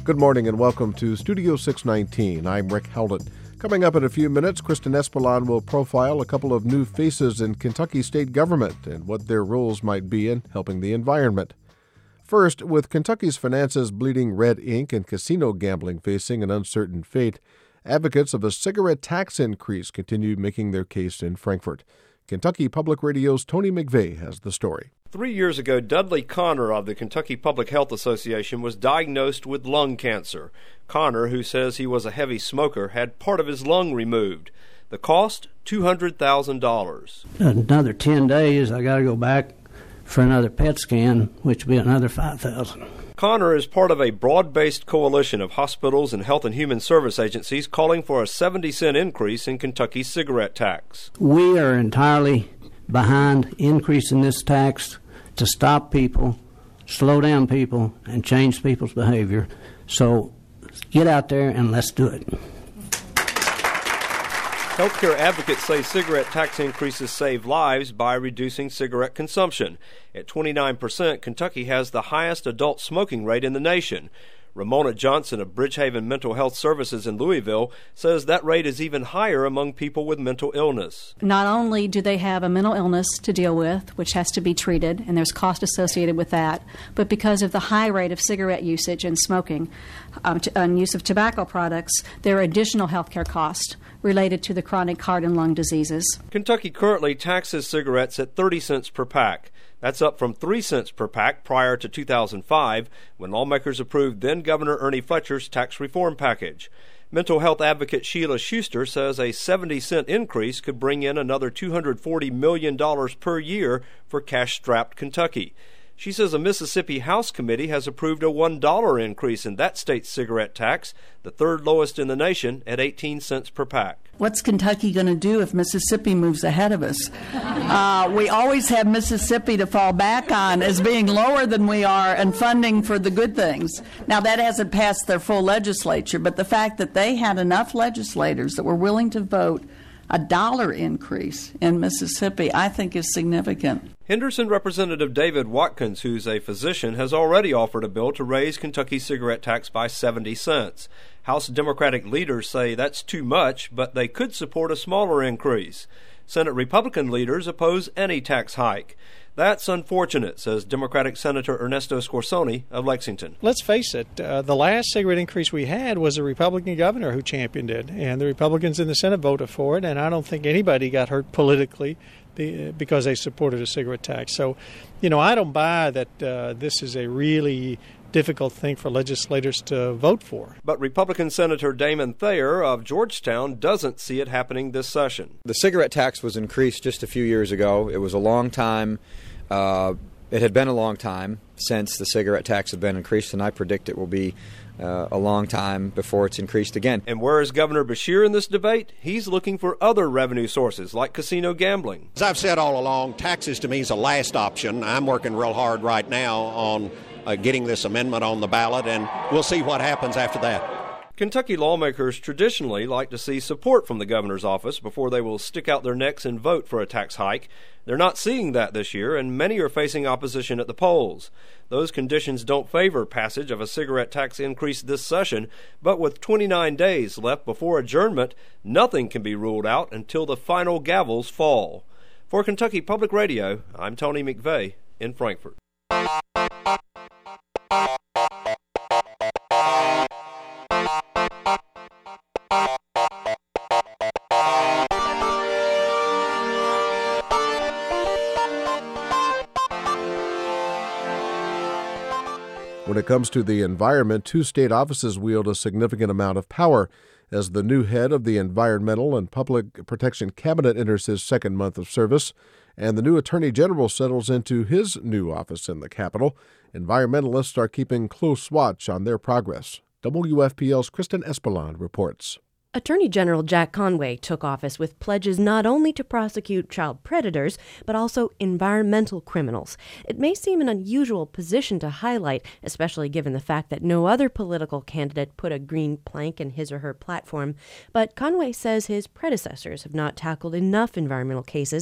Good morning and welcome to Studio 619. I'm Rick Heldon. Coming up in a few minutes, Kristen Espelon will profile a couple of new faces in Kentucky state government and what their roles might be in helping the environment. First, with Kentucky's finances bleeding red ink and casino gambling facing an uncertain fate, advocates of a cigarette tax increase continue making their case in Frankfort. Kentucky Public Radio's Tony McVeigh has the story. 3 years ago, Dudley Connor of the Kentucky Public Health Association was diagnosed with lung cancer. Connor, who says he was a heavy smoker, had part of his lung removed. The cost, $200,000. Another 10 days, I got to go back for another PET scan, which will be another $5,000. Connor is part of a broad-based coalition of hospitals and health and human service agencies calling for a 70-cent increase in Kentucky's cigarette tax. We are entirely behind increasing this tax to stop people, slow down people, and change people's behavior. So get out there and let's do it. Healthcare advocates say cigarette tax increases save lives by reducing cigarette consumption. At 29%, Kentucky has the highest adult smoking rate in the nation. Ramona Johnson of Bridgehaven Mental Health Services in Louisville says that rate is even higher among people with mental illness. Not only do they have a mental illness to deal with, which has to be treated, and there's cost associated with that, but because of the high rate of cigarette usage and smoking and use of tobacco products, there are additional health care costs related to the chronic heart and lung diseases. Kentucky currently taxes cigarettes at 30 cents per pack. That's up from 3 cents per pack prior to 2005, when lawmakers approved then-Governor Ernie Fletcher's tax reform package. Mental health advocate Sheila Schuster says a 70-cent increase could bring in another $240 million per year for cash-strapped Kentucky. She says a Mississippi House committee has approved a $1 increase in that state's cigarette tax, the third lowest in the nation at 18 cents per pack. What's Kentucky going to do if Mississippi moves ahead of us? We always have Mississippi to fall back on as being lower than we are and funding for the good things. Now, that hasn't passed their full legislature, but the fact that they had enough legislators that were willing to vote a $1 increase in Mississippi, I think is significant. Henderson Representative David Watkins, who's a physician, has already offered a bill to raise Kentucky's cigarette tax by 70 cents. House Democratic leaders say that's too much, but they could support a smaller increase. Senate Republican leaders oppose any tax hike. That's unfortunate, says Democratic Senator Ernesto Scorsone of Lexington. Let's face it, the last cigarette increase we had was a Republican governor who championed it, and the Republicans in the Senate voted for it, and I don't think anybody got hurt politically because they supported a cigarette tax. So, I don't buy that this is a really difficult thing for legislators to vote for. But Republican Senator Damon Thayer of Georgetown doesn't see it happening this session. The cigarette tax was increased just a few years ago. It was a long time. It had been a long time since the cigarette tax had been increased, and I predict it will be a long time before it's increased again. And where is Governor Beshear in this debate? He's looking for other revenue sources like casino gambling. As I've said all along, taxes to me is a last option. I'm working real hard right now on getting this amendment on the ballot, and we'll see what happens after that. Kentucky lawmakers traditionally like to see support from the governor's office before they will stick out their necks and vote for a tax hike. They're not seeing that this year, and many are facing opposition at the polls. Those conditions don't favor passage of a cigarette tax increase this session, but with 29 days left before adjournment, nothing can be ruled out until the final gavels fall. For Kentucky Public Radio, I'm Tony McVeigh in Frankfort. When it comes to the environment, two state offices wield a significant amount of power. As the new head of the Environmental and Public Protection Cabinet enters his second month of service, and the new Attorney General settles into his new office in the Capitol, environmentalists are keeping close watch on their progress. WFPL's Kristen Espelon reports. Attorney General Jack Conway took office with pledges not only to prosecute child predators, but also environmental criminals. It may seem an unusual position to highlight, especially given the fact that no other political candidate put a green plank in his or her platform, but Conway says his predecessors have not tackled enough environmental cases,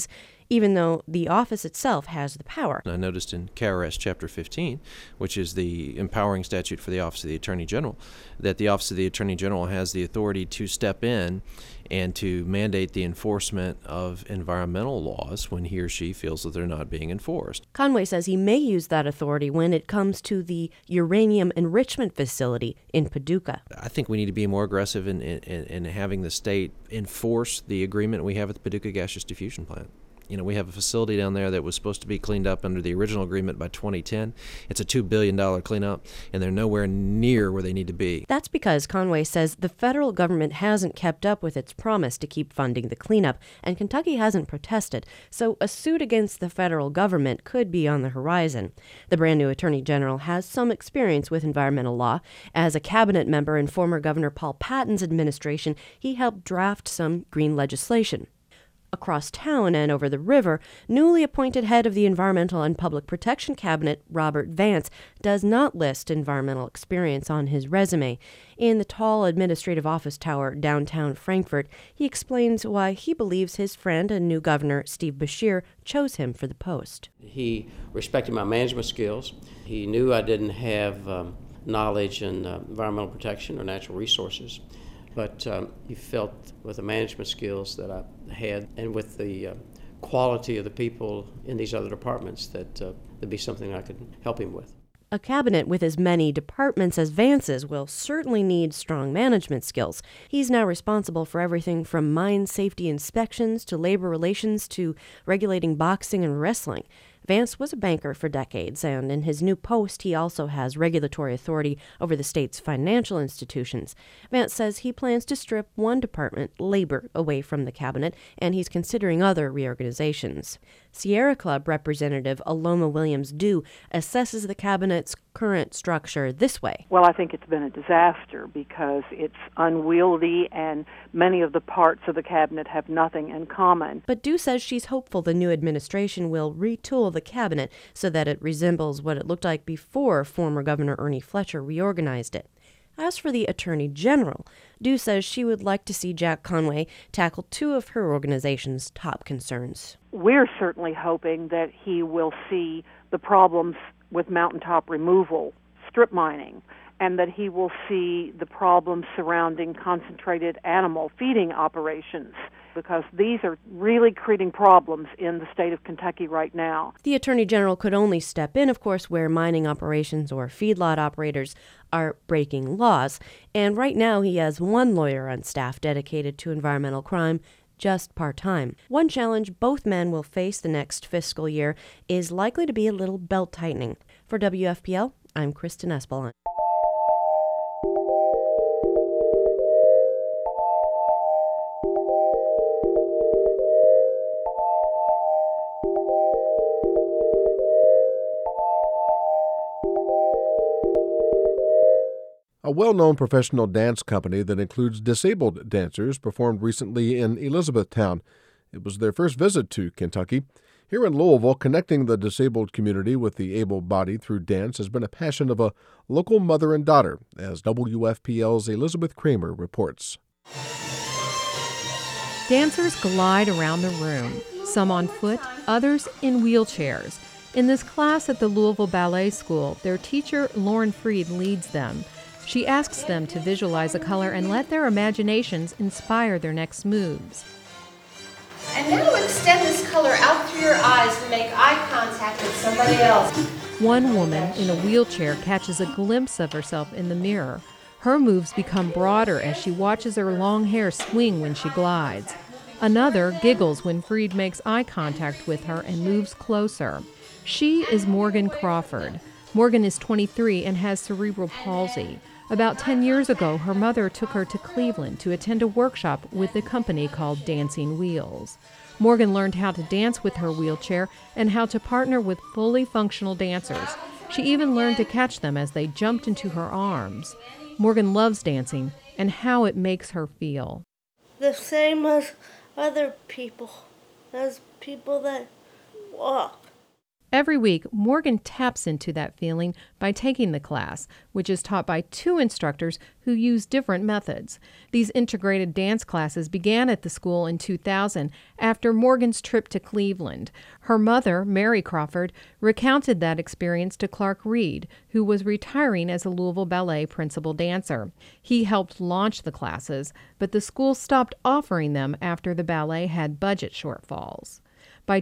even though the office itself has the power. I noticed in KRS Chapter 15, which is the empowering statute for the Office of the Attorney General, that the Office of the Attorney General has the authority to step in and to mandate the enforcement of environmental laws when he or she feels that they're not being enforced. Conway says he may use that authority when it comes to the uranium enrichment facility in Paducah. I think we need to be more aggressive in having the state enforce the agreement we have at the Paducah Gaseous Diffusion Plant. You know, we have a facility down there that was supposed to be cleaned up under the original agreement by 2010. It's a $2 billion cleanup, and they're nowhere near where they need to be. That's because Conway says the federal government hasn't kept up with its promise to keep funding the cleanup, and Kentucky hasn't protested, so a suit against the federal government could be on the horizon. The brand new Attorney General has some experience with environmental law. As a cabinet member in former Governor Paul Patton's administration, he helped draft some green legislation. Across town and over the river, newly appointed head of the Environmental and Public Protection Cabinet, Robert Vance, does not list environmental experience on his resume. In the tall administrative office tower downtown Frankfort, he explains why he believes his friend and new governor, Steve Beshear, chose him for the post. He respected my management skills. He knew I didn't have knowledge in environmental protection or natural resources. But he felt with the management skills that I had and with the quality of the people in these other departments that there'd be something I could help him with. A cabinet with as many departments as Vance's will certainly need strong management skills. He's now responsible for everything from mine safety inspections to labor relations to regulating boxing and wrestling. Vance was a banker for decades, and in his new post, he also has regulatory authority over the state's financial institutions. Vance says he plans to strip one department, labor, away from the cabinet, and he's considering other reorganizations. Sierra Club Representative Aloma Williams-Dew assesses the cabinet's current structure this way. Well, I think it's been a disaster because it's unwieldy and many of the parts of the cabinet have nothing in common. But Dew says she's hopeful the new administration will retool the cabinet so that it resembles what it looked like before former Governor Ernie Fletcher reorganized it. As for the Attorney General, Dew says she would like to see Jack Conway tackle two of her organization's top concerns. We're certainly hoping that he will see the problems with mountaintop removal, strip mining, and that he will see the problems surrounding concentrated animal feeding operations, because these are really creating problems in the state of Kentucky right now. The Attorney General could only step in, of course, where mining operations or feedlot operators are breaking laws. And right now he has one lawyer on staff dedicated to environmental crime, just part-time. One challenge both men will face the next fiscal year is likely to be a little belt-tightening. For WFPL, I'm Kristen Espelon. A well-known professional dance company that includes disabled dancers performed recently in Elizabethtown. It was their first visit to Kentucky. Here in Louisville, connecting the disabled community with the able-bodied through dance has been a passion of a local mother and daughter, as WFPL's Elizabeth Kramer reports. Dancers glide around the room, some on foot, others in wheelchairs. In this class at the Louisville Ballet School, their teacher, Lauren Freed, leads them. She asks them to visualize a color and let their imaginations inspire their next moves. And now extend this color out through your eyes and make eye contact with somebody else. One woman in a wheelchair catches a glimpse of herself in the mirror. Her moves become broader as she watches her long hair swing when she glides. Another giggles when Freed makes eye contact with her and moves closer. She is Morgan Crawford. Morgan is 23 and has cerebral palsy. About 10 years ago, her mother took her to Cleveland to attend a workshop with a company called Dancing Wheels. Morgan learned how to dance with her wheelchair and how to partner with fully functional dancers. She even learned to catch them as they jumped into her arms. Morgan loves dancing and how it makes her feel. The same as other people, as people that walk. Every week, Morgan taps into that feeling by taking the class, which is taught by 2 instructors who use different methods. These integrated dance classes began at the school in 2000 after Morgan's trip to Cleveland. Her mother, Mary Crawford, recounted that experience to Clark Reed, who was retiring as a Louisville Ballet principal dancer. He helped launch the classes, but the school stopped offering them after the ballet had budget shortfalls. By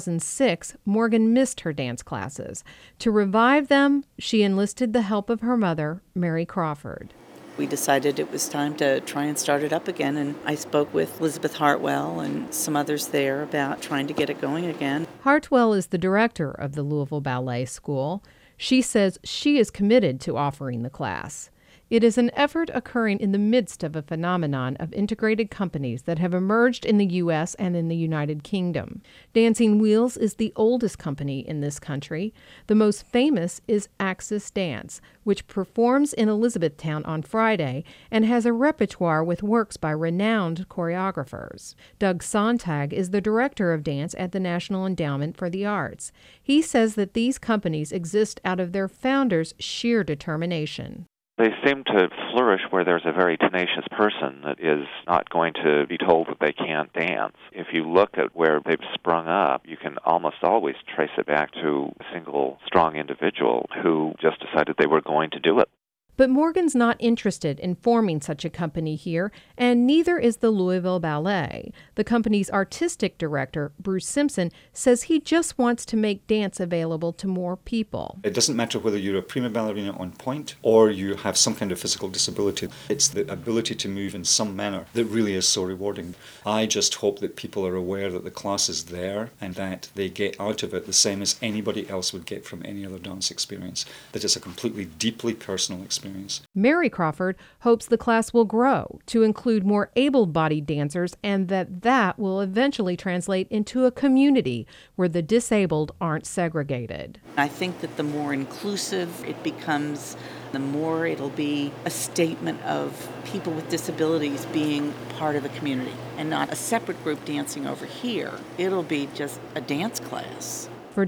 2006, Morgan missed her dance classes. To revive them, she enlisted the help of her mother, Mary Crawford. We decided it was time to try and start it up again, and I spoke with Elizabeth Hartwell and some others there about trying to get it going again. Hartwell is the director of the Louisville Ballet School. She says she is committed to offering the class. It is an effort occurring in the midst of a phenomenon of integrated companies that have emerged in the U.S. and in the United Kingdom. Dancing Wheels is the oldest company in this country. The most famous is Axis Dance, which performs in Elizabethtown on Friday and has a repertoire with works by renowned choreographers. Doug Sontag is the director of dance at the National Endowment for the Arts. He says that these companies exist out of their founders' sheer determination. They seem to flourish where there's a very tenacious person that is not going to be told that they can't dance. If you look at where they've sprung up, you can almost always trace it back to a single strong individual who just decided they were going to do it. But Morgan's not interested in forming such a company here, and neither is the Louisville Ballet. The company's artistic director, Bruce Simpson, says he just wants to make dance available to more people. It doesn't matter whether you're a prima ballerina on point or you have some kind of physical disability. It's the ability to move in some manner that really is so rewarding. I just hope that people are aware that the class is there and that they get out of it the same as anybody else would get from any other dance experience, that it's a completely deeply personal experience. Mary Crawford hopes the class will grow to include more able-bodied dancers and that will eventually translate into a community where the disabled aren't segregated. I think that the more inclusive it becomes, the more it'll be a statement of people with disabilities being part of a community and not a separate group dancing over here. It'll be just a dance class. For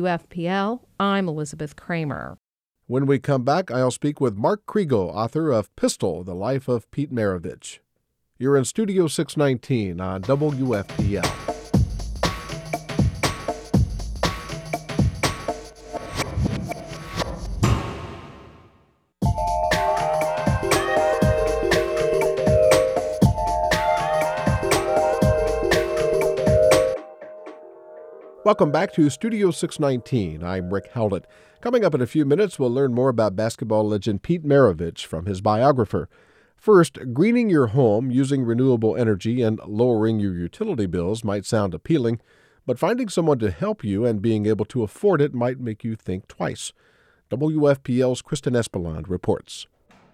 WFPL, I'm Elizabeth Kramer. When we come back, I'll speak with Mark Kriegel, author of Pistol, The Life of Pete Maravich. You're in Studio 619 on WFPL. Welcome back to Studio 619. I'm Rick Howlett. Coming up in a few minutes, we'll learn more about basketball legend Pete Maravich from his biographer. First, greening your home using renewable energy and lowering your utility bills might sound appealing, but finding someone to help you and being able to afford it might make you think twice. WFPL's Kristen Espeland reports.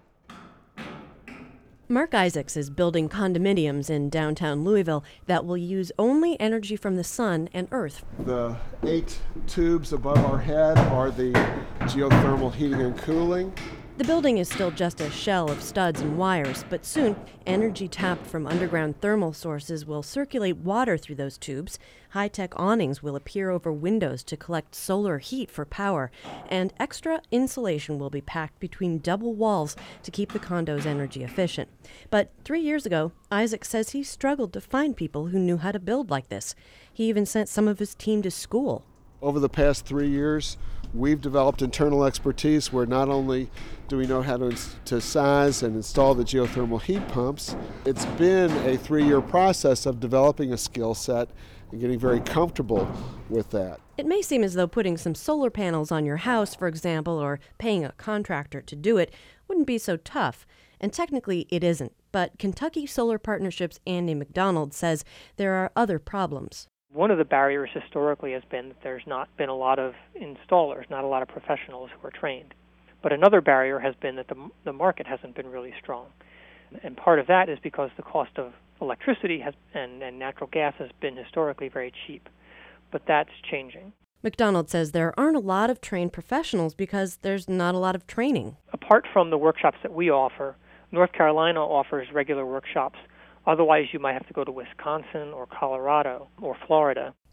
Mark Isaacs is building condominiums in downtown Louisville that will use only energy from the sun and earth. The 8 tubes above our head are the geothermal heating and cooling. The building is still just a shell of studs and wires, but soon energy tapped from underground thermal sources will circulate water through those tubes. High-tech awnings will appear over windows to collect solar heat for power, and extra insulation will be packed between double walls to keep the condos energy efficient. But 3 years ago, Isaac says he struggled to find people who knew how to build like this. He even sent some of his team to school. Over the past 3 years, we've developed internal expertise where not only do we know how to size and install the geothermal heat pumps, it's been a 3-year process of developing a skill set and getting very comfortable with that. It may seem as though putting some solar panels on your house, for example, or paying a contractor to do it wouldn't be so tough. And technically it isn't. But Kentucky Solar Partnership's Andy McDonald says there are other problems. One of the barriers historically has been that there's not been a lot of installers, not a lot of professionals who are trained. But another barrier has been that the market hasn't been really strong. And part of that is because the cost of electricity and natural gas has been historically very cheap. But that's changing. McDonald says there aren't a lot of trained professionals because there's not a lot of training. Apart from the workshops that we offer, North Carolina offers regular workshops. Otherwise, you might have to go to Wisconsin or Colorado or Florida.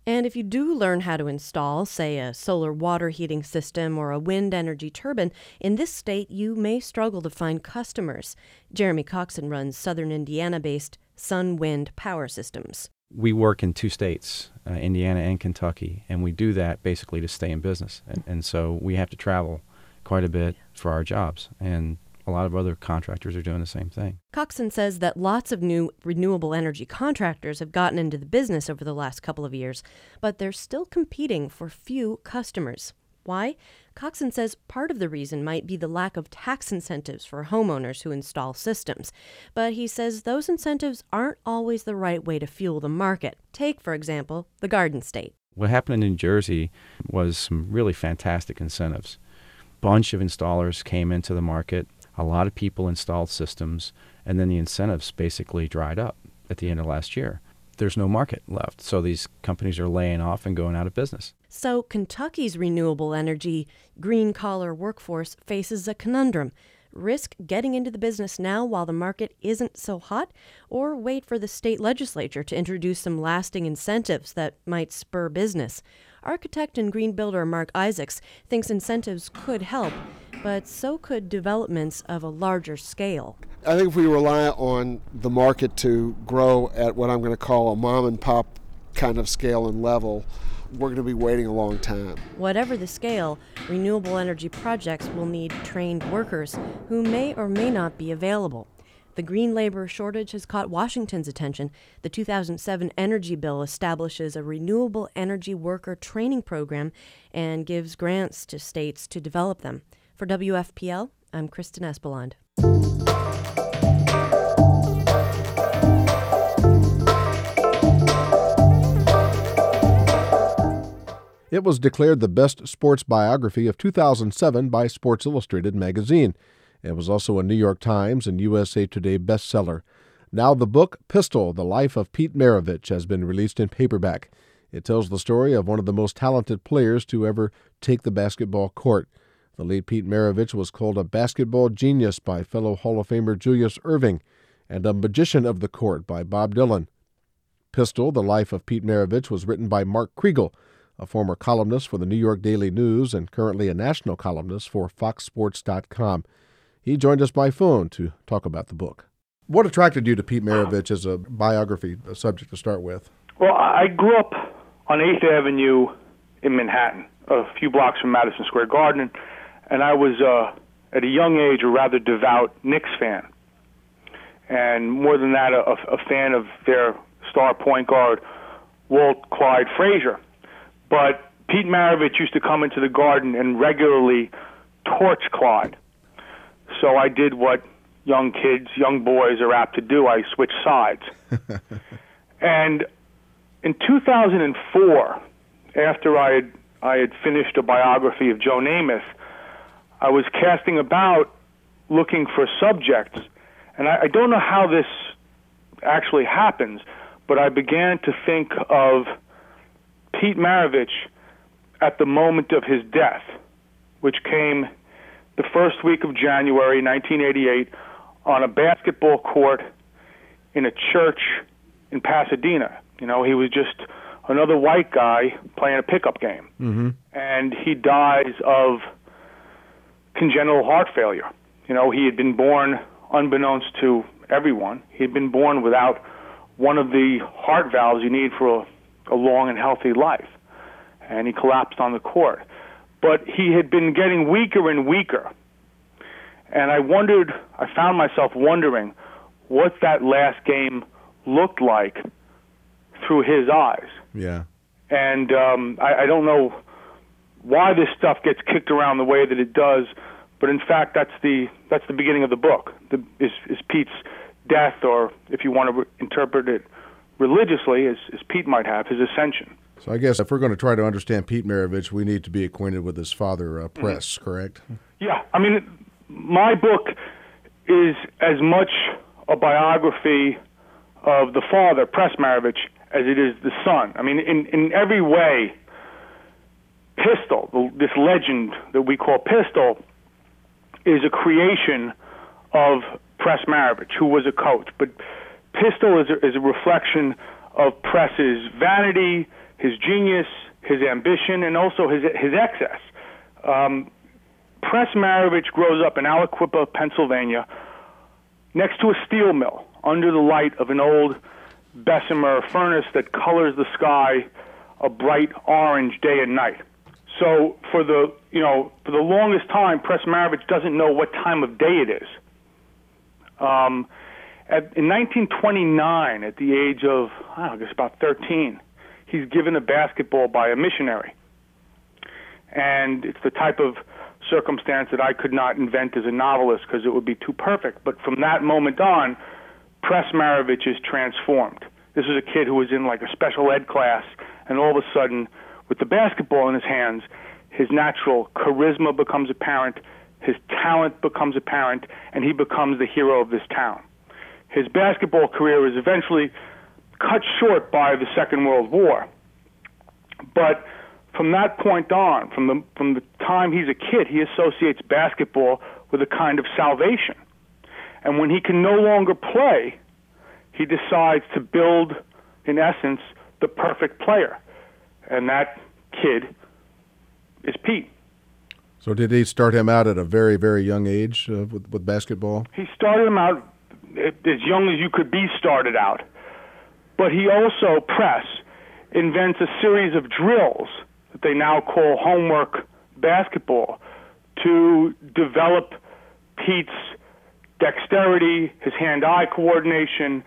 And if you do learn how to install, say, a solar water heating system or a wind energy turbine, in this state you may struggle to find customers. Jeremy Coxon runs Southern Indiana-based Sun Wind Power Systems. We work in 2 states, Indiana and Kentucky, and we do that basically to stay in business. And so we have to travel quite a bit for our jobs, and a lot of other contractors are doing the same thing. Coxon says that lots of new renewable energy contractors have gotten into the business over the last couple of years, but they're still competing for few customers. Why? Coxon says part of the reason might be the lack of tax incentives for homeowners who install systems. But he says those incentives aren't always the right way to fuel the market. Take, for example, the Garden State. What happened in New Jersey was some really fantastic incentives. Bunch of installers came into the market. A lot of people installed systems, and then the incentives basically dried up at the end of last year. There's no market left, so these companies are laying off and going out of business. So Kentucky's renewable energy green-collar workforce faces a conundrum. Risk getting into the business now while the market isn't so hot, or wait for the state legislature to introduce some lasting incentives that might spur business. Architect and green builder Mark Isaacs thinks incentives could help, but so could developments of a larger scale. I think if we rely on the market to grow at what I'm going to call a mom and pop kind of scale and level, we're going to be waiting a long time. Whatever the scale, renewable energy projects will need trained workers who may or may not be available. The green labor shortage has caught Washington's attention. The 2007 Energy Bill establishes a renewable energy worker training program and gives grants to states to develop them. For WFPL, I'm Kristen Espeland. It was declared the best sports biography of 2007 by Sports Illustrated magazine. It was also a New York Times and USA Today bestseller. Now the book, Pistol, The Life of Pete Maravich, has been released in paperback. It tells the story of one of the most talented players to ever take the basketball court. The late Pete Maravich was called a basketball genius by fellow Hall of Famer Julius Erving and a magician of the court by Bob Dylan. Pistol, The Life of Pete Maravich was written by Mark Kriegel, a former columnist for the New York Daily News and currently a national columnist for FoxSports.com. He joined us by phone to talk about the book. What attracted you to Pete Maravich as a biography, a subject to start with? Well, I grew up on 8th Avenue in Manhattan, a few blocks from Madison Square Garden, and I was, at a young age, a rather devout Knicks fan. And more than that, a fan of their star point guard, Walt Clyde Frazier. But Pete Maravich used to come into the Garden and regularly torch Clyde. So I did what young kids, young boys are apt to do. I switched sides. And in 2004, after I had finished a biography of Joe Namath, I was casting about looking for subjects. And I don't know how this actually happens, but I began to think of Pete Maravich at the moment of his death, which came the first week of January 1988 on a basketball court in a church in Pasadena. You know, he was just another white guy playing a pickup game. Mm-hmm. And he dies of congenital heart failure. You know, he had been born, unbeknownst to everyone, he had been born without one of the heart valves you need for a long and healthy life. And he collapsed on the court. But he had been getting weaker and weaker. And I found myself wondering what that last game looked like through his eyes. Yeah. And I don't know why this stuff gets kicked around the way that it does, but in fact that's the beginning of the book. Is Pete's death, or if you want to interpret it religiously, as Pete might have, his ascension. So I guess if we're going to try to understand Pete Maravich, we need to be acquainted with his father, Press, correct? Yeah. I mean, my book is as much a biography of the father, Press Maravich, as it is the son. I mean, in every way, Pistol, this legend that we call Pistol, is a creation of Press Maravich, who was a coach. But Pistol is a reflection of Press's vanity, his genius, his ambition, and also his excess. Press Maravich grows up in Aliquippa, Pennsylvania, next to a steel mill, under the light of an old Bessemer furnace that colors the sky a bright orange day and night. So for the longest time, Press Maravich doesn't know what time of day it is. In 1929, at the age of, I guess about 13, he's given a basketball by a missionary. And it's the type of circumstance that I could not invent as a novelist because it would be too perfect. But from that moment on, Press Maravich is transformed. This is a kid who was in like a special ed class, and all of a sudden, with the basketball in his hands, his natural charisma becomes apparent, his talent becomes apparent, and he becomes the hero of this town. His basketball career is eventually cut short by the Second World War. But from that point on, from the time he's a kid, he associates basketball with a kind of salvation. And when he can no longer play, he decides to build, in essence, the perfect player. And that kid is Pete. So did he start him out at a very, very young age with basketball? He started him out as young as you could be started out. But he also, Press, invents a series of drills that they now call homework basketball to develop Pete's dexterity, his hand-eye coordination,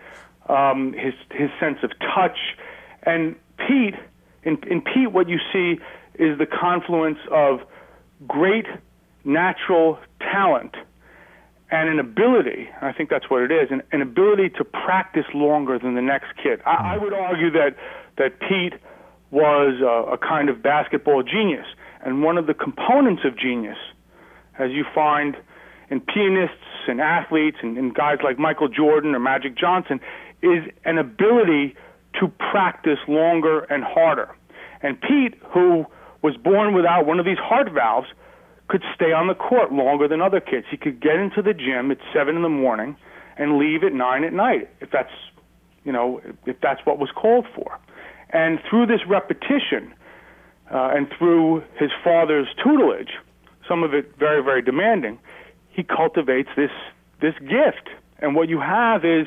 his sense of touch. And Pete, in Pete, what you see is the confluence of great natural talent and an ability, I think that's what it is, an ability to practice longer than the next kid. I would argue that Pete was a kind of basketball genius. And one of the components of genius, as you find in pianists and athletes and guys like Michael Jordan or Magic Johnson, is an ability to practice longer and harder. And Pete, who was born without one of these heart valves, could stay on the court longer than other kids. He could get into the gym at 7 in the morning and leave at 9 at night, if that's what was called for. And through this repetition and through his father's tutelage, some of it very, very demanding, he cultivates this gift. And what you have is,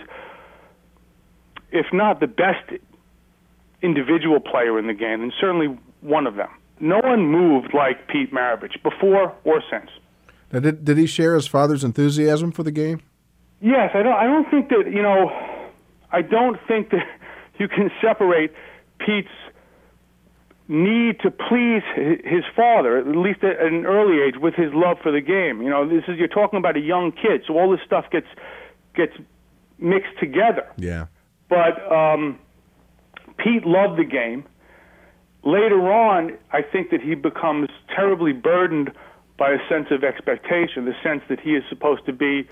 if not the best individual player in the game, then certainly one of them. No one moved like Pete Maravich, before or since. Now, did he share his father's enthusiasm for the game? Yes, I don't think that, I don't think that you can separate Pete's need to please his father, at least at an early age, with his love for the game. You're talking about a young kid, so all this stuff gets mixed together. Yeah. But Pete loved the game. Later on, I think that he becomes terribly burdened by a sense of expectation, the sense that he is supposed to be,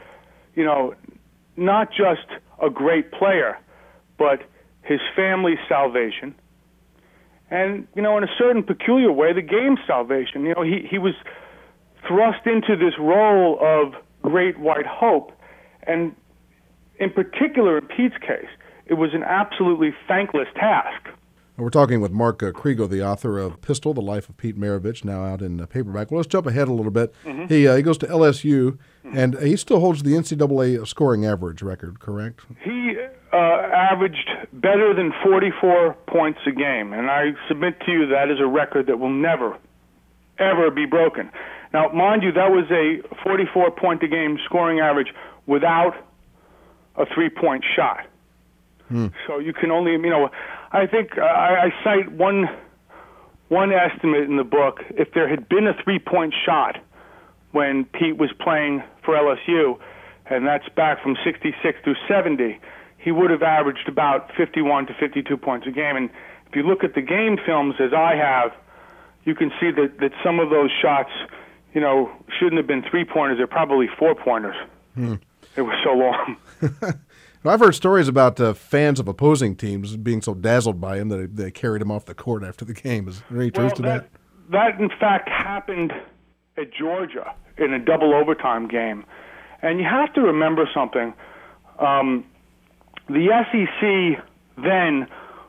not just a great player, but his family's salvation. And, in a certain peculiar way, the game's salvation. He was thrust into this role of great white hope. And in particular, in Pete's case, it was an absolutely thankless task. We're talking with Mark Kriegel, the author of Pistol, The Life of Pete Maravich, now out in paperback. Well, let's jump ahead a little bit. Mm-hmm. He goes to LSU, and he still holds the NCAA scoring average record, correct? He averaged better than 44 points a game, and I submit to you that is a record that will never, ever be broken. Now, mind you, that was a 44-point-a-game scoring average without a three-point shot. So you can only, I think I cite one estimate in the book. If there had been a three-point shot when Pete was playing for LSU, and that's back from 66 through 70, he would have averaged about 51 to 52 points a game. And if you look at the game films, as I have, you can see that some of those shots, shouldn't have been three-pointers. They're probably four-pointers. It was so long. Well, I've heard stories about fans of opposing teams being so dazzled by him that they carried him off the court after the game. Is there any truth to that? That, in fact, happened at Georgia in a double overtime game. And you have to remember something. The SEC then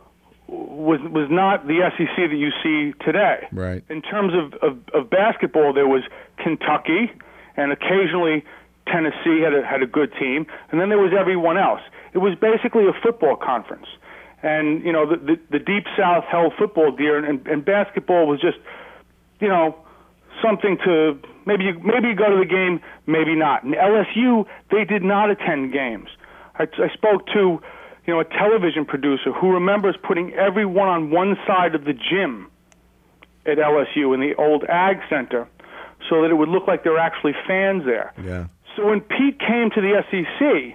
was not the SEC that you see today. Right. In terms of basketball, there was Kentucky, and occasionally Tennessee had a good team, and then there was everyone else. It was basically a football conference. And, you know, the Deep South held football dear, and basketball was just, you know, something to maybe you go to the game, maybe not. And LSU, they did not attend games. I spoke to, you know, a television producer who remembers putting everyone on one side of the gym at LSU in the old Ag Center so that it would look like there were actually fans there. Yeah. So when Pete came to the SEC,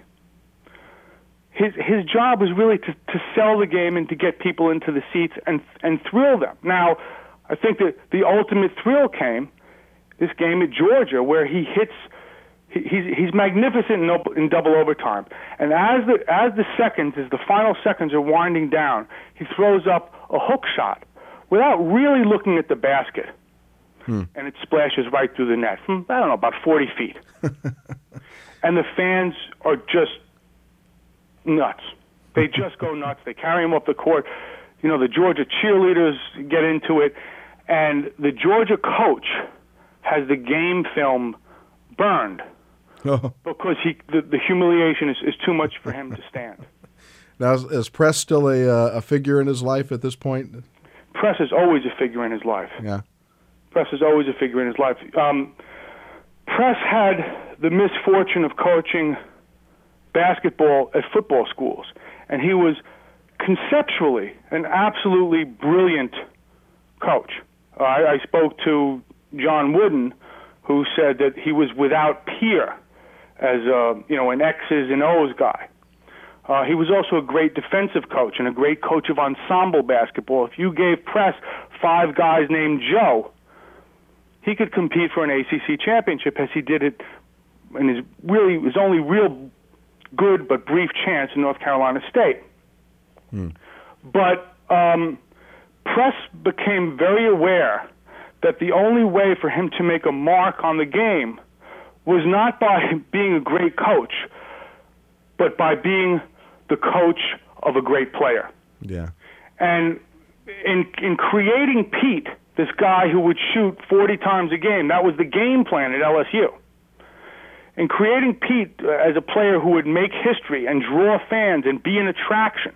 his job was really to sell the game and to get people into the seats and thrill them. Now, I think that the ultimate thrill came this game at Georgia, where he hits. He's magnificent in double overtime, and as the final seconds are winding down, he throws up a hook shot without really looking at the basket, and it splashes right through the net from, I don't know, about 40 feet. And the fans are just nuts. They just go nuts. They carry him up the court. You know, the Georgia cheerleaders get into it, and the Georgia coach has the game film burned because the humiliation is too much for him to stand. Now, is Press still a figure in his life at this point? Press is always a figure in his life. Yeah. Press is always a figure in his life. Press had the misfortune of coaching basketball at football schools, and he was conceptually an absolutely brilliant coach. I spoke to John Wooden, who said that he was without peer as an X's and O's guy. He was also a great defensive coach and a great coach of ensemble basketball. If you gave Press 5 guys named Joe, he could compete for an ACC championship, as he did it in his only real good but brief chance in North Carolina State. But Press became very aware that the only way for him to make a mark on the game was not by being a great coach, but by being the coach of a great player. Yeah. And in creating Pete, this guy who would shoot 40 times a game, that was the game plan at LSU. In creating Pete as a player who would make history and draw fans and be an attraction,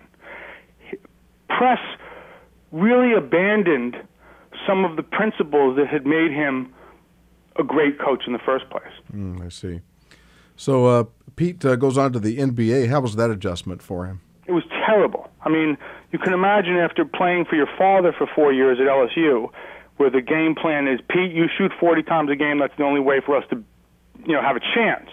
Press really abandoned some of the principles that had made him a great coach in the first place. I see. So Pete goes on to the NBA. How was that adjustment for him? It was terrible. I mean, you can imagine after playing for your father for 4 years at LSU, where the game plan is, Pete, you shoot 40 times a game, that's the only way for us to, have a chance.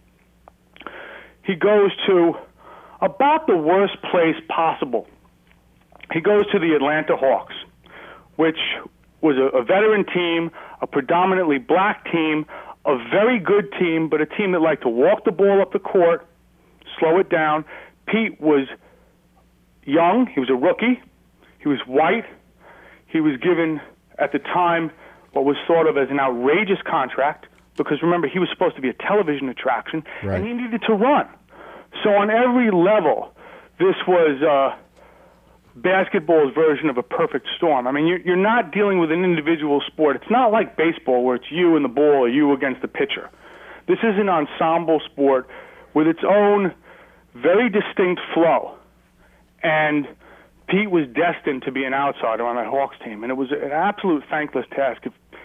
He goes to about the worst place possible. He goes to the Atlanta Hawks, which was a veteran team, a predominantly black team, a very good team, but a team that liked to walk the ball up the court, slow it down. Pete was young. He was a rookie. He was white. He was given, at the time, what was thought of as an outrageous contract, because remember, he was supposed to be a television attraction, right, and he needed to run. So on every level, this was basketball's version of a perfect storm. I mean, you're not dealing with an individual sport. It's not like baseball where it's you and the ball or you against the pitcher. This is an ensemble sport with its own very distinct flow. And Pete was destined to be an outsider on that Hawks team, and it was an absolute thankless task.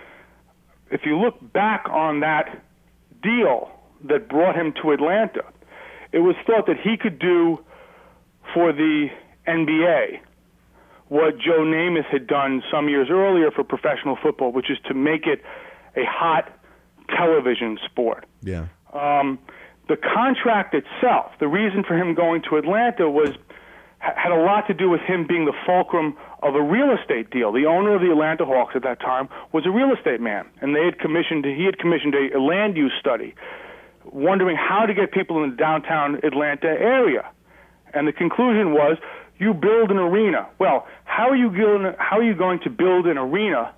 If you look back on that deal that brought him to Atlanta, it was thought that he could do for the NBA what Joe Namath had done some years earlier for professional football, which is to make it a hot television sport. Yeah. The contract itself, the reason for him going to Atlanta had a lot to do with him being the fulcrum of a real estate deal. The owner of the Atlanta Hawks at that time was a real estate man, and he had commissioned a land use study, wondering how to get people in the downtown Atlanta area. And the conclusion was, you build an arena. Well, how are you going to build an arena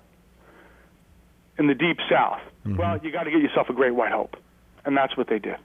in the Deep South? Mm-hmm. Well, you got to get yourself a great white hope, and that's what they did.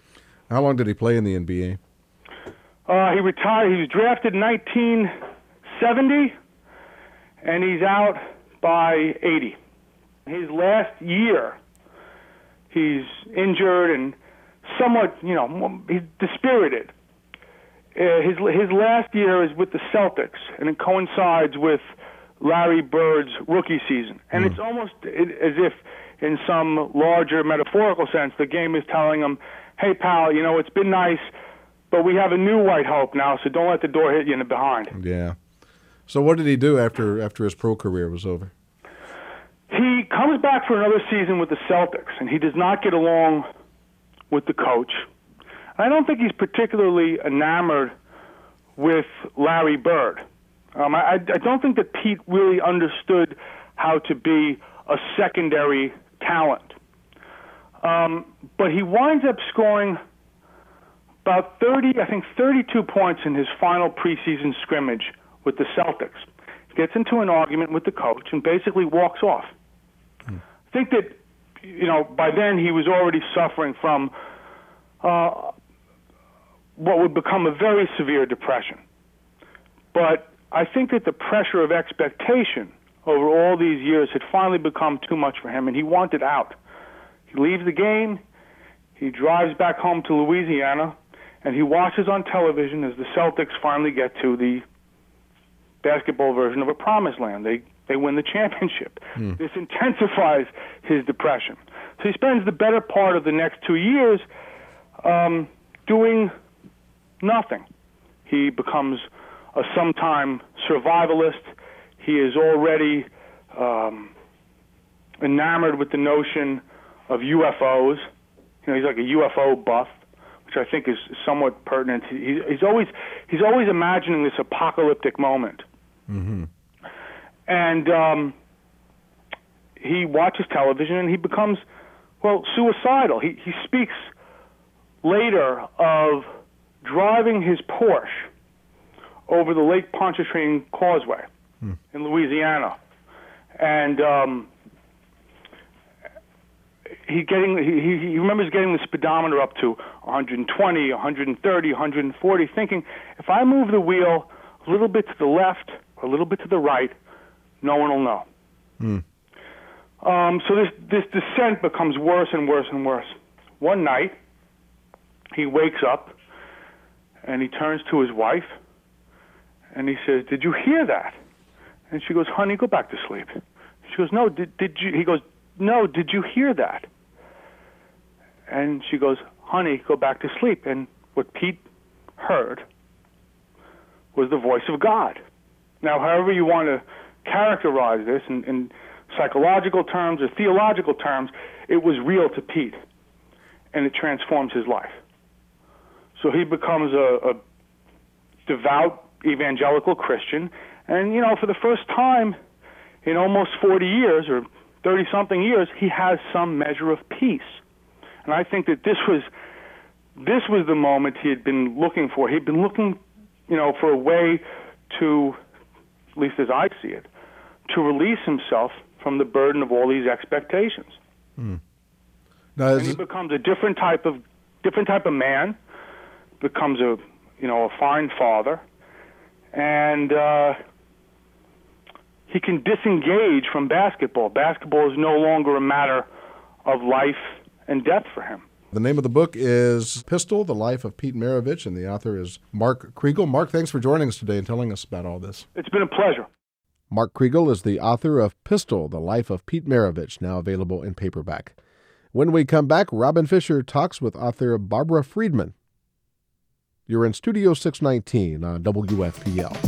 How long did he play in the NBA? He retired. He was drafted in 19 70, and he's out by 80. His last year, he's injured and somewhat, he's dispirited. His last year is with the Celtics, and it coincides with Larry Bird's rookie season. And it's almost as if, in some larger metaphorical sense, the game is telling him, hey, pal, it's been nice, but we have a new white hope now, so don't let the door hit you in the behind. Yeah. So what did he do after his pro career was over? He comes back for another season with the Celtics, and he does not get along with the coach. I don't think he's particularly enamored with Larry Bird. I don't think that Pete really understood how to be a secondary talent. But he winds up scoring about 32 points in his final preseason scrimmage with the Celtics. He gets into an argument with the coach and basically walks off. I think that, by then he was already suffering from what would become a very severe depression. But I think that the pressure of expectation over all these years had finally become too much for him, and he wanted out. He leaves the game, he drives back home to Louisiana, and he watches on television as the Celtics finally get to the basketball version of a promised land. They win the championship. This intensifies his depression. So he spends the better part of the next 2 years doing nothing. He becomes a sometime survivalist. He is already enamored with the notion of UFOs. He's like a UFO buff, which I think is somewhat pertinent. He's always imagining this apocalyptic moment. Mm-hmm. And he watches television and he becomes, suicidal. He speaks later of driving his Porsche over the Lake Pontchartrain Causeway in Louisiana, and he remembers getting the speedometer up to 120, 130, 140, thinking, if I move the wheel a little bit to the left or a little bit to the right, no one will know. So this descent becomes worse and worse and worse. One night, he wakes up and he turns to his wife and he says, "Did you hear that?" And she goes, "Honey, go back to sleep." She goes, "No, did you?" He goes, "No, did you hear that?" And she goes, "Honey, go back to sleep." And what Pete heard was the voice of God. Now, however you want to characterize this in psychological terms or theological terms, it was real to Pete, and it transforms his life. So he becomes a devout evangelical Christian, and, for the first time in almost 40 years or 30-something years, he has some measure of peace. And I think that this was the moment he had been looking for. He'd been looking, for a way to, at least as I see it, to release himself from the burden of all these expectations. And he becomes a different type of man, becomes a fine father, and he can disengage from basketball. Basketball is no longer a matter of life and death for him. The name of the book is Pistol, The Life of Pete Maravich, and the author is Mark Kriegel. Mark, thanks for joining us today and telling us about all this. It's been a pleasure. Mark Kriegel is the author of Pistol, The Life of Pete Maravich, now available in paperback. When we come back, Robin Fisher talks with author Barbara Friedman. You're in Studio 619 on WFPL.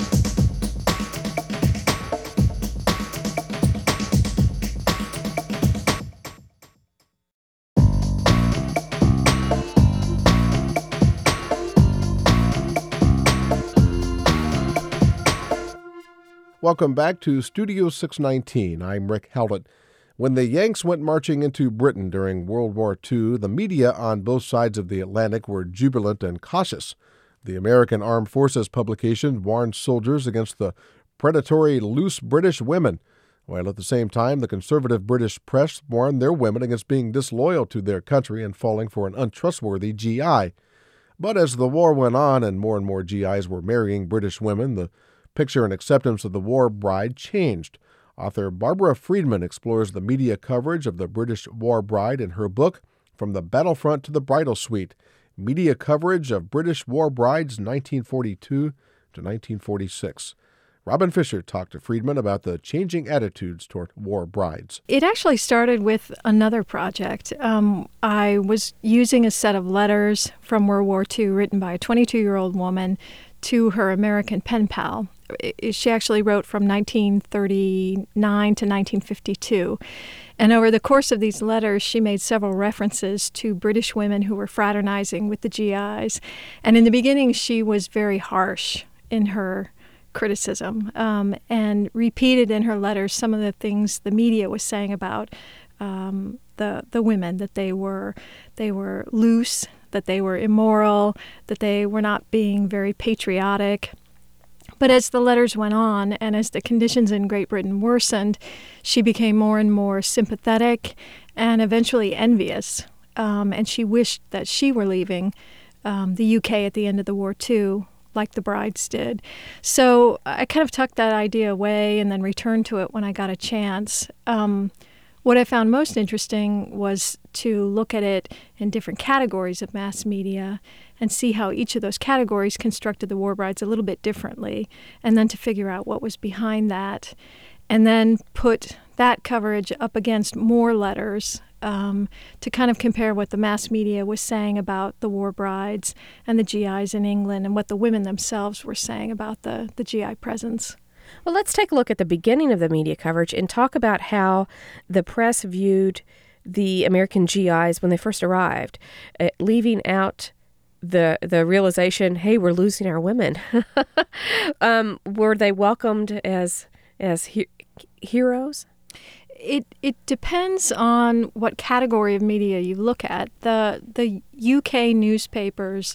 Welcome back to Studio 619. I'm Rick Howlett. When the Yanks went marching into Britain during World War II, the media on both sides of the Atlantic were jubilant and cautious. The American Armed Forces publication warned soldiers against the predatory loose British women, while at the same time the conservative British press warned their women against being disloyal to their country and falling for an untrustworthy GI. But as the war went on and more GIs were marrying British women, the picture and acceptance of the war bride changed. Author Barbara Friedman explores the media coverage of the British war bride in her book, From the Battlefront to the Bridal Suite, Media Coverage of British War Brides 1942 to 1946. Robin Fisher talked to Friedman about the changing attitudes toward war brides. It actually started with another project. I was using a set of letters from World War II written by a 22-year-old woman to her American pen pal. She actually wrote from 1939 to 1952. And over the course of these letters, she made several references to British women who were fraternizing with the GIs. And in the beginning, she was very harsh in her criticism and repeated in her letters some of the things the media was saying about the women, that they were loose, that they were immoral, that they were not being very patriotic. But as the letters went on and as the conditions in Great Britain worsened, she became more and more sympathetic and eventually envious. And she wished that she were leaving the UK at the end of the war too, like the brides did. So I kind of tucked that idea away and then returned to it when I got a chance. What I found most interesting was to look at it in different categories of mass media and see how each of those categories constructed the war brides a little bit differently, and then to figure out what was behind that, and then put that coverage up against more letters to kind of compare what the mass media was saying about the war brides and the GIs in England and what the women themselves were saying about the GI presence. Well, let's take a look at the beginning of the media coverage and talk about how the press viewed the American GIs when they first arrived, leaving out the realization, hey, we're losing our women. Were they welcomed as heroes? It depends on what category of media you look at. The UK newspapers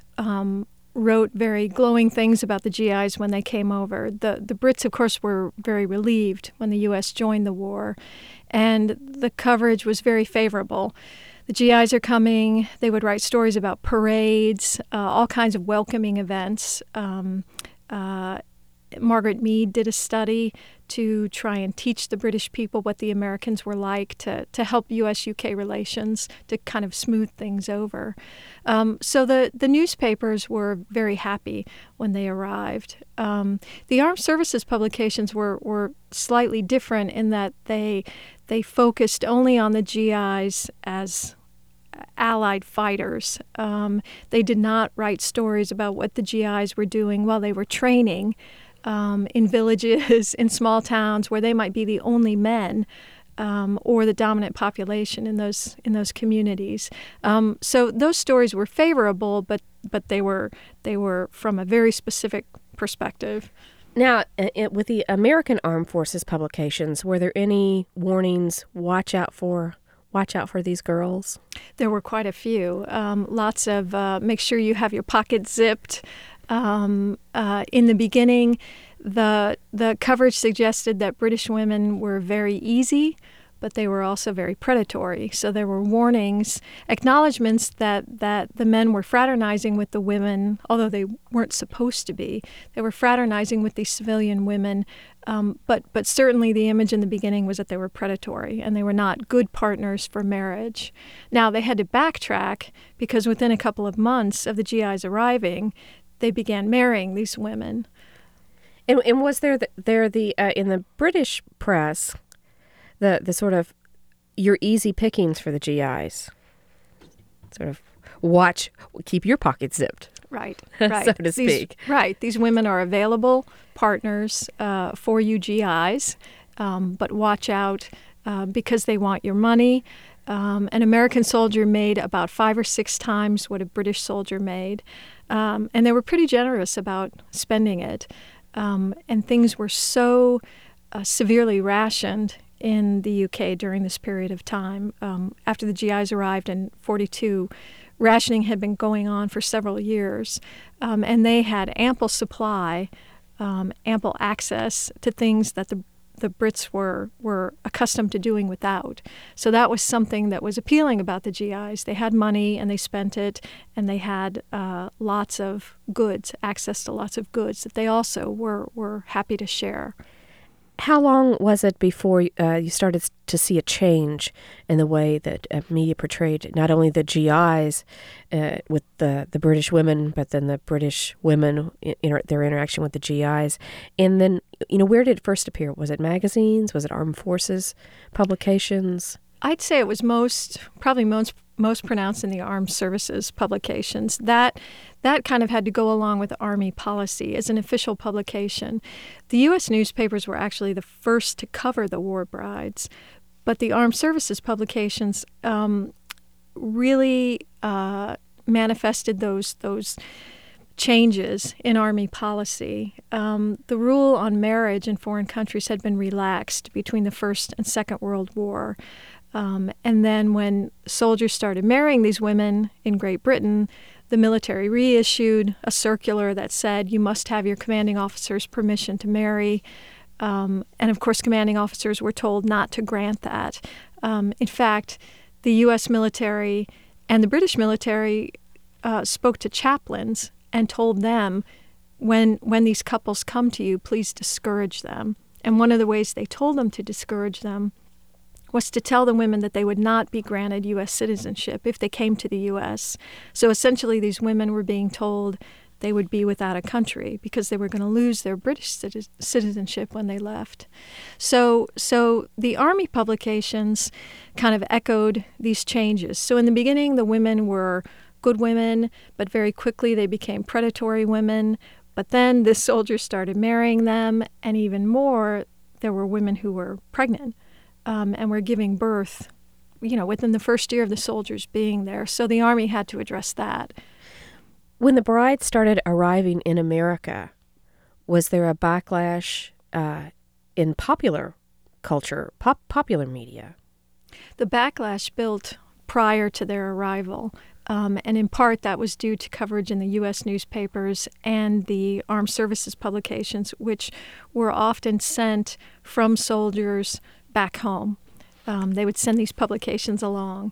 wrote very glowing things about the GIs when they came over. The Brits, of course, were very relieved when the U.S. joined the war, and the coverage was very favorable. The GIs are coming. They would write stories about parades, all kinds of welcoming events. Margaret Mead did a study to try and teach the British people what the Americans were like to help U.S.-UK relations, to kind of smooth things over. So the newspapers were very happy when they arrived. The armed services publications were slightly different in that they focused only on the GIs as Allied fighters. They did not write stories about what the GIs were doing while they were training in villages, in small towns where they might be the only men or the dominant population in those communities. So those stories were favorable, but they were from a very specific perspective. Now, with the American Armed Forces publications, were there any warnings? Watch out for these girls? There were quite a few. Lots of make sure you have your pockets zipped. In the beginning, the coverage suggested that British women were very easy, but they were also very predatory. So there were warnings, acknowledgments that the men were fraternizing with the women, although they weren't supposed to be. They were fraternizing with these civilian women, but certainly the image in the beginning was that they were predatory and they were not good partners for marriage. Now, they had to backtrack because within a couple of months of the GIs arriving, they began marrying these women. And was there in the British press the sort of your easy pickings for the GIs? Sort of keep your pockets zipped. Right. So to speak. These women are available partners for you GIs, but watch out because they want your money. An American soldier made about 5 or 6 times what a British soldier made. And they were pretty generous about spending it. And things were so severely rationed in the UK during this period of time. After the GIs arrived in 1942, rationing had been going on for several years. And they had ample supply, ample access to things that the Brits were accustomed to doing without. So that was something that was appealing about the GIs. They had money and they spent it, and they had lots of goods, access to lots of goods that they also were happy to share. How long was it before you started to see a change in the way that media portrayed not only the GIs with the British women, but then the British women, their interaction with the GIs? And then, where did it first appear? Was it magazines? Was it armed forces publications? I'd say it was probably most pronounced in the armed services publications. That kind of had to go along with Army policy as an official publication. The U.S. newspapers were actually the first to cover the war brides, but the armed services publications really manifested those changes in Army policy. The rule on marriage in foreign countries had been relaxed between the First and Second World War. And then when soldiers started marrying these women in Great Britain, the military reissued a circular that said you must have your commanding officer's permission to marry. And of course, commanding officers were told not to grant that. In fact, the U.S. military and the British military spoke to chaplains and told them, when these couples come to you, please discourage them. And one of the ways they told them to discourage them was to tell the women that they would not be granted U.S. citizenship if they came to the U.S. So essentially these women were being told they would be without a country because they were going to lose their British citizenship when they left. So the Army publications kind of echoed these changes. So in the beginning, the women were good women, but very quickly they became predatory women. But then the soldiers started marrying them, and even more, there were women who were pregnant. And were giving birth, within the first year of the soldiers being there. So the Army had to address that. When the brides started arriving in America, was there a backlash in popular culture, popular media? The backlash built prior to their arrival. And in part, that was due to coverage in the U.S. newspapers and the armed services publications, which were often sent from soldiers back home. They would send these publications along.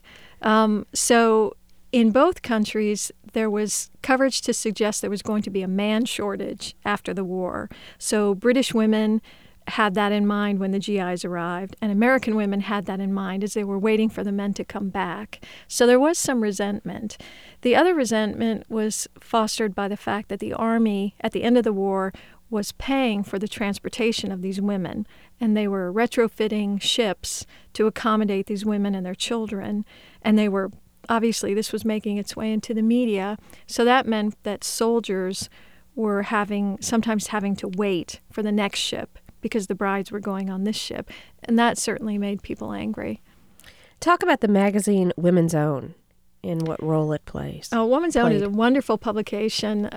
So in both countries, there was coverage to suggest there was going to be a man shortage after the war. So British women had that in mind when the GIs arrived, and American women had that in mind as they were waiting for the men to come back. So there was some resentment. The other resentment was fostered by the fact that the Army, at the end of the war, was paying for the transportation of these women, and they were retrofitting ships to accommodate these women and their children, and they were, obviously this was making its way into the media, so that meant that soldiers were sometimes having to wait for the next ship because the brides were going on this ship, and that certainly made people angry. Talk about the magazine Women's Own and what role it plays. Women's Own is a wonderful publication.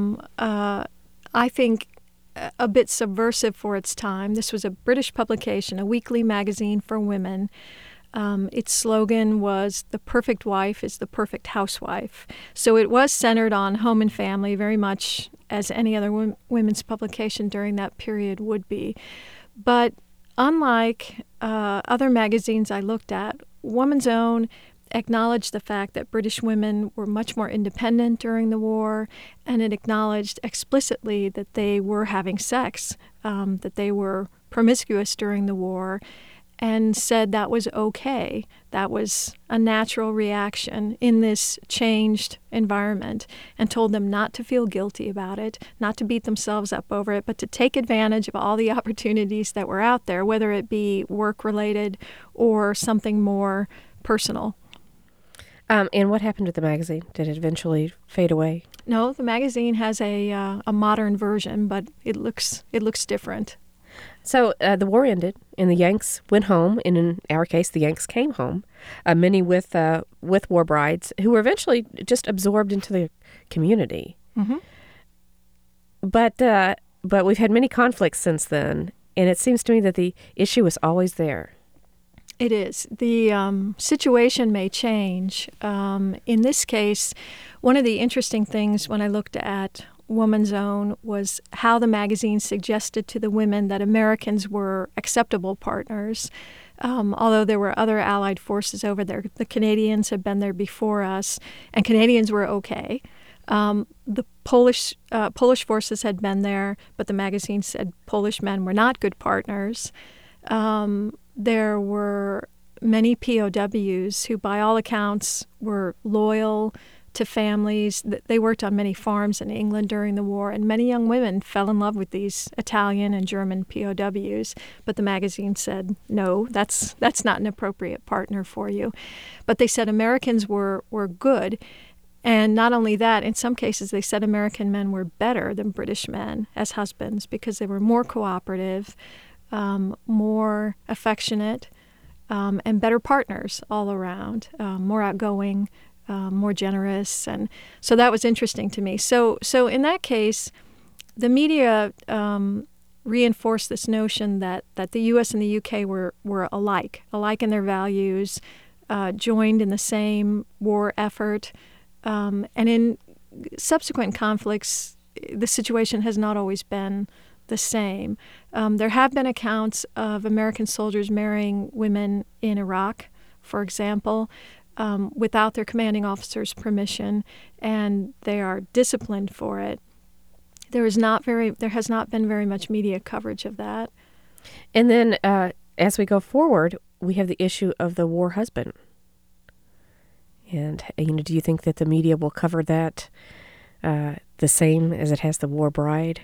I think a bit subversive for its time. This was a British publication, a weekly magazine for women. Its slogan was, "The perfect wife is the perfect housewife." So it was centered on home and family, very much as any other women's publication during that period would be. But unlike other magazines I looked at, Woman's Own acknowledged the fact that British women were much more independent during the war, and it acknowledged explicitly that they were having sex, that they were promiscuous during the war, and said that was okay. That was a natural reaction in this changed environment, and told them not to feel guilty about it, not to beat themselves up over it, but to take advantage of all the opportunities that were out there, whether it be work-related or something more personal. And what happened to the magazine? Did it eventually fade away? No, the magazine has a modern version, but it looks different. So the war ended, and the Yanks went home, and in our case, the Yanks came home, many with war brides who were eventually just absorbed into the community. Mm-hmm. But we've had many conflicts since then, and it seems to me that the issue is always there. It is. The situation may change. In this case, one of the interesting things when I looked at Woman's Own was how the magazine suggested to the women that Americans were acceptable partners. Although there were other Allied forces over there, the Canadians had been there before us, and Canadians were okay. The Polish forces had been there, but the magazine said Polish men were not good partners. There were many POWs who, by all accounts, were loyal to families. They worked on many farms in England during the war, and many young women fell in love with these Italian and German POWs. But the magazine said, no, that's not an appropriate partner for you. But they said Americans were good. And not only that, in some cases, they said American men were better than British men as husbands because they were more cooperative, more affectionate, and better partners all around, more outgoing, more generous. And so that was interesting to me. So in that case, the media reinforced this notion that the U.S. and the U.K. were alike in their values, joined in the same war effort. And in subsequent conflicts, the situation has not always been the same. There have been accounts of American soldiers marrying women in Iraq, for example, without their commanding officer's permission, and they are disciplined for it. There has not been very much media coverage of that. And then as we go forward, we have the issue of the war husband. And do you think that the media will cover that the same as it has the war bride?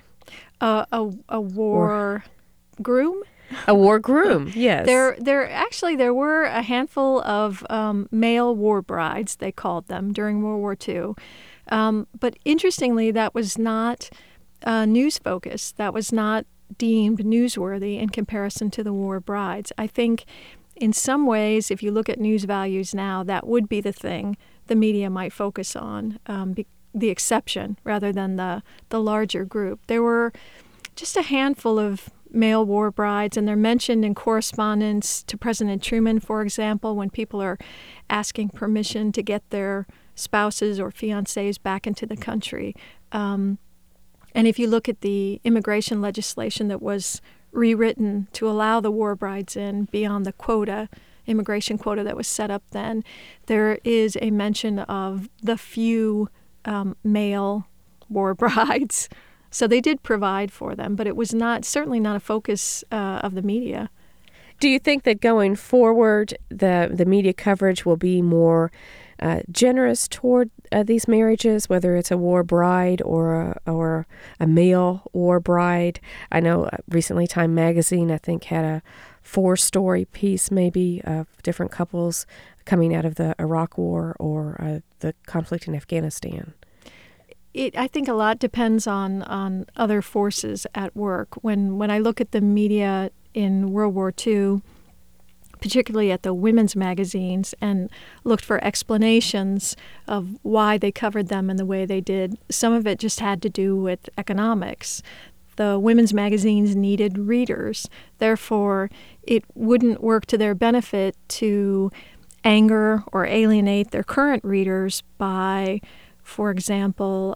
A war groom? A war groom, yes. There were a handful of male war brides, they called them, during World War II. But interestingly, that was not news focused. That was not deemed newsworthy in comparison to the war brides. I think in some ways, if you look at news values now, that would be the thing the media might focus on, the exception rather than the larger group. There were just a handful of male war brides, and they're mentioned in correspondence to President Truman, for example, when people are asking permission to get their spouses or fiancés back into the country. And if you look at the immigration legislation that was rewritten to allow the war brides in beyond the immigration quota that was set up then, there is a mention of the few male war brides. So they did provide for them, but it was certainly not a focus of the media. Do you think that going forward, the media coverage will be more generous toward these marriages, whether it's a war bride or a male war bride? I know recently Time Magazine, I think, had a 4-story piece maybe of different couples coming out of the Iraq War or the conflict in Afghanistan. I think a lot depends on other forces at work. When I look at the media in World War II, particularly at the women's magazines, and looked for explanations of why they covered them in the way they did, some of it just had to do with economics. The women's magazines needed readers. Therefore, it wouldn't work to their benefit to anger or alienate their current readers by, for example,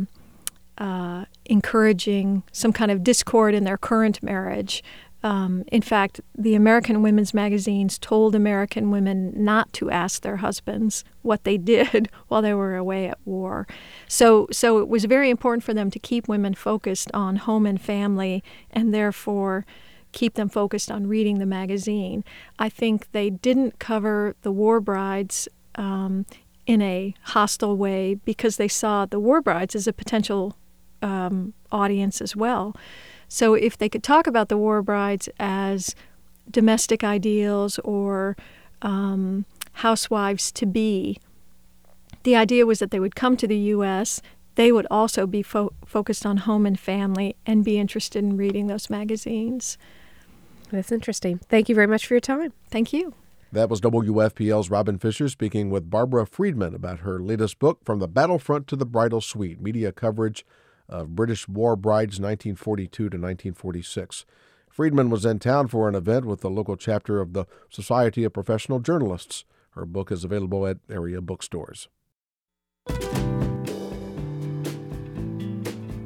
encouraging some kind of discord in their current marriage. In fact, the American women's magazines told American women not to ask their husbands what they did while they were away at war. So it was very important for them to keep women focused on home and family, and therefore keep them focused on reading the magazine. I think they didn't cover the war brides in a hostile way because they saw the war brides as a potential audience as well. So if they could talk about the war brides as domestic ideals or housewives to be, the idea was that they would come to the U.S., they would also be focused on home and family and be interested in reading those magazines. That's interesting. Thank you very much for your time. Thank you. That was WFPL's Robin Fisher speaking with Barbara Friedman about her latest book, From the Battlefront to the Bridal Suite, Media Coverage of British War Brides 1942 to 1946. Friedman was in town for an event with the local chapter of the Society of Professional Journalists. Her book is available at area bookstores.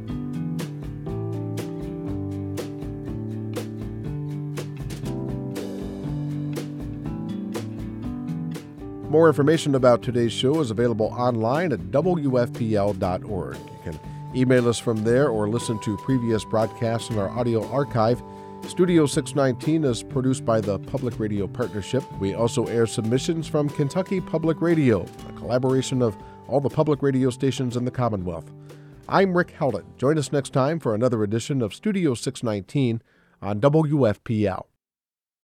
More information about today's show is available online at WFPL.org. You can email us from there or listen to previous broadcasts in our audio archive. Studio 619 is produced by the Public Radio Partnership. We also air submissions from Kentucky Public Radio, a collaboration of all the public radio stations in the Commonwealth. I'm Rick Howlett. Join us next time for another edition of Studio 619 on WFPL.